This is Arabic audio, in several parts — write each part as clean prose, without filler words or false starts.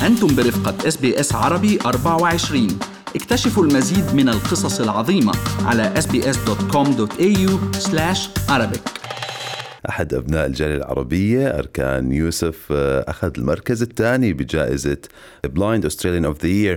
أنتم برفقة SBS عربي 24. اكتشفوا المزيد من القصص العظيمة على sbs.com.au/Arabic. أحد أبناء الجالية العربية أركان يوسف أخذ المركز الثاني بجائزة Blind Australian of the Year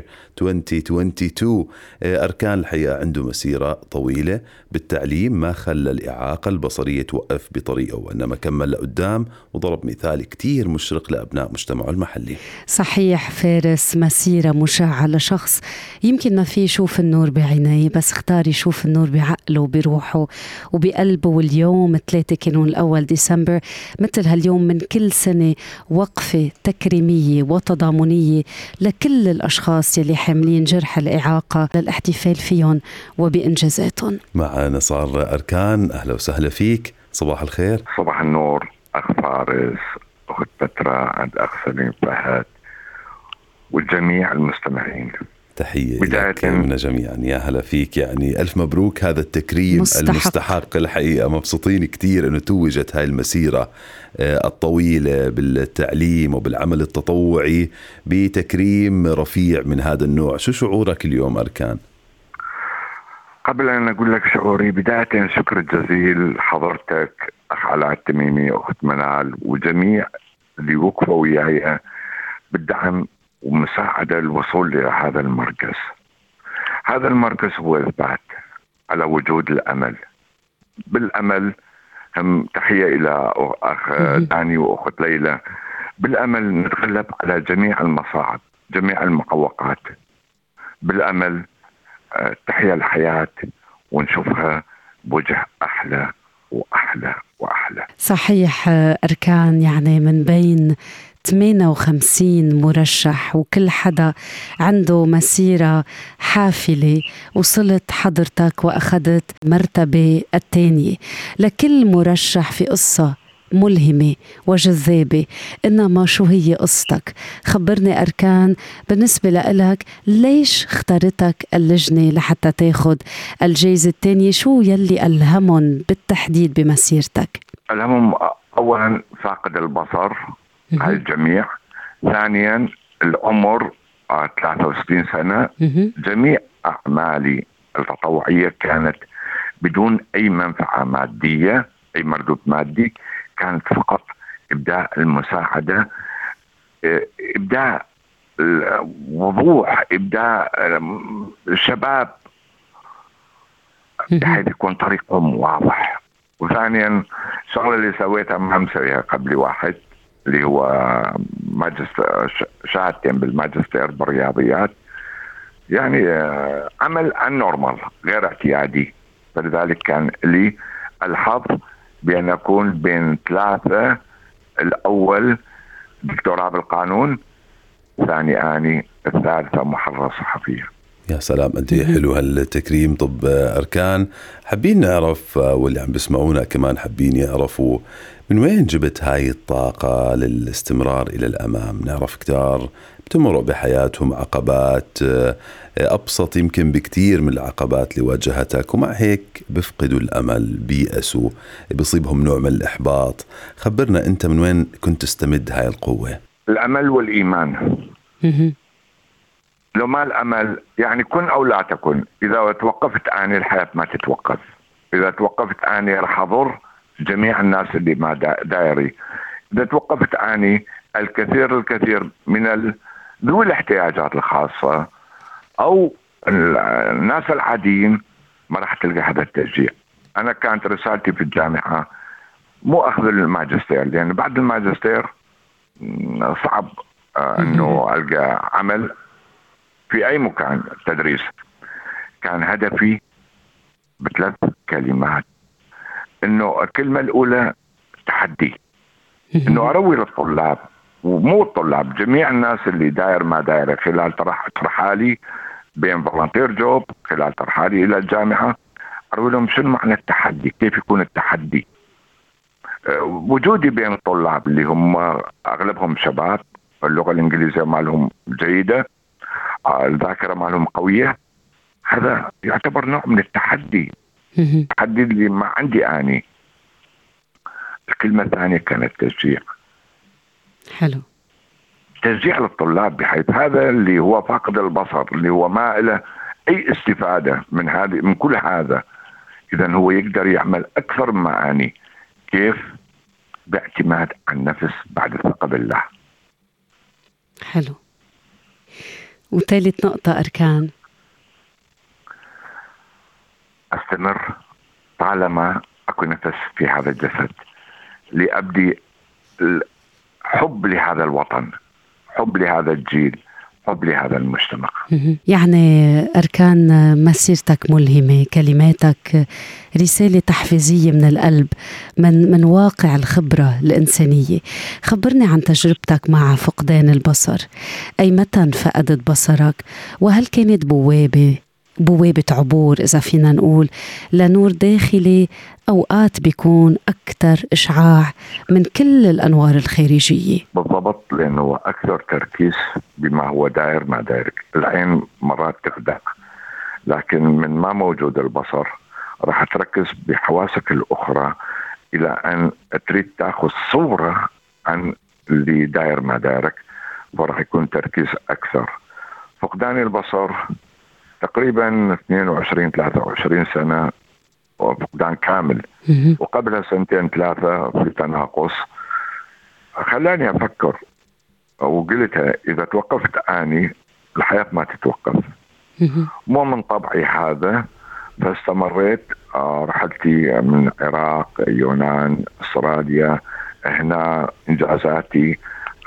2022. أركان الحقيقة عنده مسيرة طويلة بالتعليم، ما خلى الإعاقة البصرية توقف بطريقه، وإنما كمل لقدام وضرب مثال كتير مشرق لأبناء مجتمعه المحلي. صحيح فارس، مسيرة مشعة لشخص يمكن ما فيه يشوف النور بعينيه، بس اختار يشوف النور بعقله وبروحه وبقلبه. واليوم 3 كانون الأول ديسمبر مثل هاليوم من كل سنة وقفة تكريمية وتضامنية لكل الأشخاص يلي حاملين جرح الإعاقة للاحتفال فيهم وبإنجازاتهم. معنا صار أركان، أهلا وسهلا فيك، صباح الخير. صباح النور أخ فارس، أخت بترا، عند أخ سليم فهد والجميع المستمعين. تحية لك من جميعا، يا هلا فيك. يعني ألف مبروك، هذا التكريم المستحق الحقيقة. مبسوطين كتير أنه توجت هاي المسيرة الطويلة بالتعليم وبالعمل التطوعي بتكريم رفيع من هذا النوع. شو شعورك اليوم أركان؟ قبل أن أقول لك شعوري، بداية شكر جزيل حضرتك أخ علاء التميمي، أخت منال، وجميع اللي وقفوا وياي بالدعم ومساعدة الوصول إلى هذا المركز. هذا المركز هو إثبات على وجود الأمل. بالأمل هم تحية إلى أخ داني وأخت ليلى. بالأمل نتغلب على جميع المصاعب، جميع المعوقات. بالأمل تحيا الحياة ونشوفها بوجه أحلى وأحلى وأحلى. صحيح أركان، يعني من بين 58 مرشح وكل حدا عنده مسيرة حافلة، وصلت حضرتك وأخذت مرتبة الثانية. لكل مرشح في قصة ملهمة وجذابة، إنما شو هي قصتك؟ خبرني أركان، بالنسبة لك ليش اختارتك اللجنة لحتى تاخد الجائزة الثانية؟ شو يلي ألهمهم بالتحديد بمسيرتك؟ ألهمهم أولا فاقد البصر على الجميع، ثانيا العمر 63 سنة. جميع أعمالي التطوعية كانت بدون أي منفعة مادية، أي مردود مادي، كانت فقط إبداء المساعدة، إبداء الوضوح، إبداء الشباب بحيث يكون طريقهم واضح. وثانيا الشغلة اللي سويتها ما مسويها قبل واحد، اللي هو شهادتين بالماجستير بالرياضيات، يعني عمل النورمال غير اعتيادي. فلذلك كان لي الحظ بأن أكون بين 3. الأول دكتوراه بالقانون، ثاني آني، الثالثة محررة صحفية. يا سلام، أنت حلو هالتكريم. طب أركان، حابين نعرف، واللي عم بسمعونا كمان حابين يعرفوا، من وين جبت هاي الطاقة للاستمرار إلى الأمام؟ نعرف كتار بتمرق بحياتهم عقبات أبسط يمكن بكتير من العقبات اللي واجهتك، ومع هيك بفقدوا الأمل، بيأسوا، بيصيبهم نوع من الإحباط. خبرنا أنت من وين كنت تستمد هاي القوة؟ الأمل والإيمان. لو ما الأمل، يعني كن أو لا تكن. إذا توقفت آني الحياة ما تتوقف، إذا توقفت آني رح أضر جميع الناس اللي ما دايري. إذا توقفت آني الكثير من ذوي الاحتياجات الخاصة أو الناس العاديين ما راح تلقى هذا التشجيع. أنا كانت رسالتي في الجامعة مو أخذ الماجستير، لأن بعد الماجستير صعب أنه ألقى عمل في أي مكان تدريس. كان هدفي ب3 كلمات، إنه الكلمة الأولى تحدي، إنه أروي للطلاب، ومو الطلاب، جميع الناس اللي داير ما داير، خلال ترحالي بين فولنتير جوب، خلال ترحالي إلى الجامعة، أروي لهم شنو معنى التحدي، كيف يكون التحدي. وجودي بين الطلاب اللي هم أغلبهم شباب، اللغة الإنجليزية مالهم جيدة، الذاكرة مالهم قوية، هذا يعتبر نوع من التحدي. التحدي اللي ما عندي آني. الكلمة الثانية كانت تشجيع. حلو. تشجيع للطلاب، بحيث هذا اللي هو فاقد البصر، اللي هو ما له أي استفادة من كل هذا، إذن هو يقدر يعمل أكثر من معاني. كيف؟ باعتماد على النفس بعد الثقة بالله. حلو. وثالث نقطة أركان. أستمر طالما أكو نفس في هذا الجسد، لأبدي حب لهذا الوطن، حب لهذا الجيل، حب لهذا المجتمع. يعني أركان مسيرتك ملهمة، كلماتك رسالة تحفيزية من القلب، من واقع الخبرة الإنسانية. خبرني عن تجربتك مع فقدان البصر. أي متى فقدت بصرك؟ وهل كانت بوابة عبور إذا فينا نقول لنور داخلي أوقات بيكون أكثر إشعاع من كل الأنوار الخارجية؟ بالضبط، لأنه أكثر تركيز بما هو داير ما داير. العين مرات تخدع، لكن من ما موجود البصر راح تركز بحواسك الأخرى إلى أن تريد تأخذ صورة عن اللي داير ما دايرك، فراح يكون تركيز أكثر. فقدان البصر تقريبا 22-23 سنة فقدان كامل، وقبلها 2-3 في تناقص. خلاني أفكر وقلتها إذا توقفت أني الحياة ما تتوقف. مو من طبعي هذا، فاستمريت رحلتي من العراق، يونان، أستراليا، هنا إنجازاتي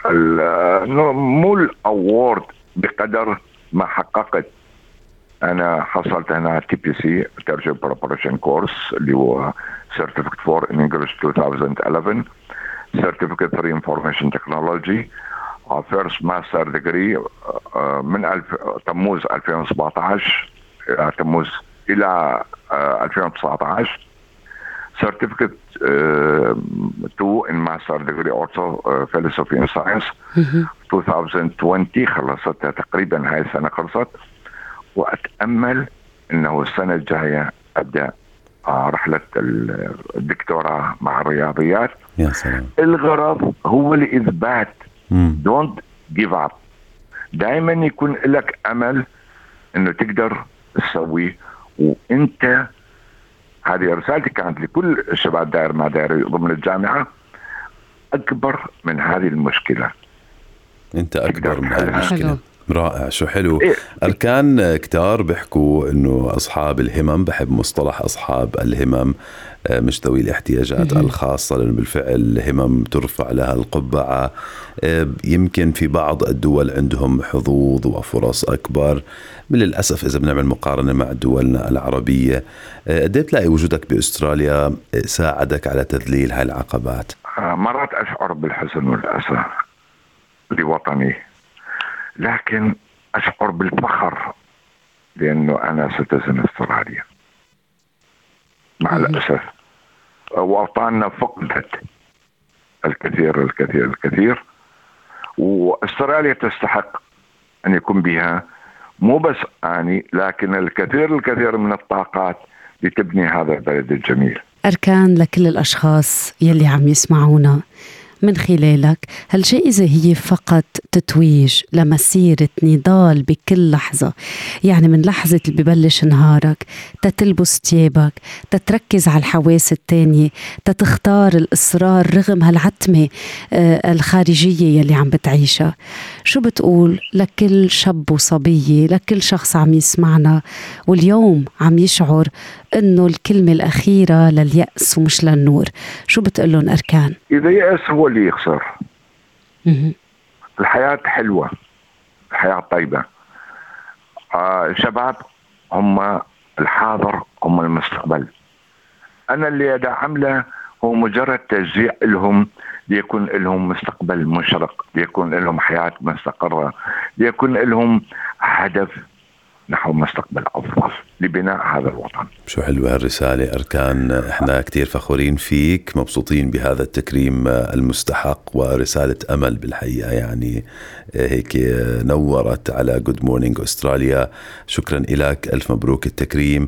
مو الأورد بقدر ما حققت. أنا حصلت هنا TPC Tertiary Preparation Course اللي هو Certificate 4 in English 2011, Certificate 3 Information Technology, First Master Degree من تموز 2017 إلى تموز إلى 2019, Certificate 2 in Master Degree also Philosophy and Science 2020 خلصتها تقريبا، هاي السنة خلصت. وأتأمل أنه السنة الجاية أبدأ رحلة الدكتوراه مع الرياضيات. يا سلام. الغرض هو لإثبات don't give up. دائما يكون لك أمل أنه تقدر تسوي. وأنت هذه رسالتي كانت لكل الشباب داير ما داير ضمن الجامعة، أكبر من هذه المشكلة. أنت أكبر من هذه المشكلة. رائع، شو حلو. أركان كتار بيحكوا إنه أصحاب الهمم، بحب مصطلح أصحاب الهمم مش ذوي الاحتياجات الخاصة، لأنه بالفعل الهمم ترفع لها القبعة. يمكن في بعض الدول عندهم حظوظ وفرص أكبر، للأسف إذا بنعمل مقارنة مع دولنا العربية. قد تلاقي وجودك بأستراليا ساعدك على تذليل هاي العقبات؟ مرات أشعر بالحزن والأسى لوطني، لكن أشعر بالفخر لأنه أنا سيتيزن أستراليا. مع الأسف وأوطاننا فقدت الكثير الكثير الكثير، وأستراليا تستحق أن يكون بها مو بس أني لكن الكثير الكثير من الطاقات لتبني هذا البلد الجميل. أركان لكل الأشخاص يلي عم يسمعونا من خلالك، هالجائزة هي فقط تتويج لمسيرة نضال بكل لحظة، يعني من لحظة اللي ببلش نهارك تتلبس تيابك، تتركز على الحواس التانية، تتختار الإصرار رغم هالعتمة الخارجية يلي عم بتعيشها. شو بتقول لكل شاب وصبية، لكل شخص عم يسمعنا واليوم عم يشعر إنه الكلمة الأخيرة لليأس ومش للنور؟ شو بتقلن أركان؟ إذا يأس هو اللي يخسر. الحياة حلوة، الحياة طيبة. الشباب هم الحاضر، هم المستقبل. أنا اللي أدعم له هو مجرد تشجيع لهم ليكون لهم مستقبل مشرق، ليكون لهم حياة مستقرة، ليكون لهم هدف نحو مستقبل أفضل لبناء هذا الوطن. شو حلوة هالرسالة أركان، احنا كتير فخورين فيك، مبسوطين بهذا التكريم المستحق ورسالة أمل بالحقيقة، يعني هيك نورت على Good Morning أستراليا. شكرا إلك، ألف مبروك التكريم.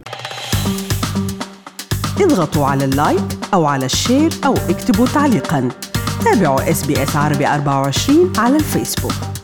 اضغطوا على اللايك أو على الشير أو اكتبوا تعليقا. تابعوا SBS عربي 24 على الفيسبوك.